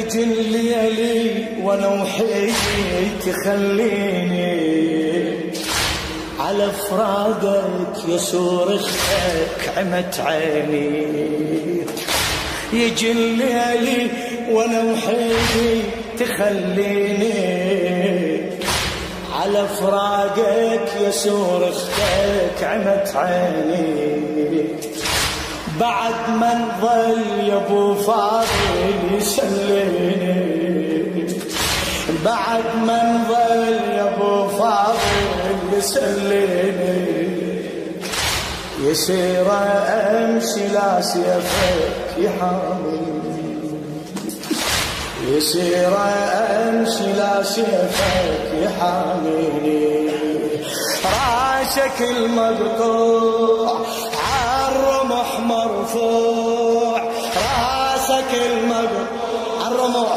يجي الليالي وانا وحيدي تخليني على فراقك يسور اختك عمت عيني. يجي الليالي وانا وحيدي تخليني على فراقك يسور اختك عمت عيني. بعد ما نظل يا ابو فاضل يسليني، بعد ما نظل يا ابو فاضل يسليني، يسير امشي لا سيفك يحاميني، يسير امشي لا سيفك يحاميني. راسك المقطوع عالرمح مرفوع، راسك المقطوع عالرمح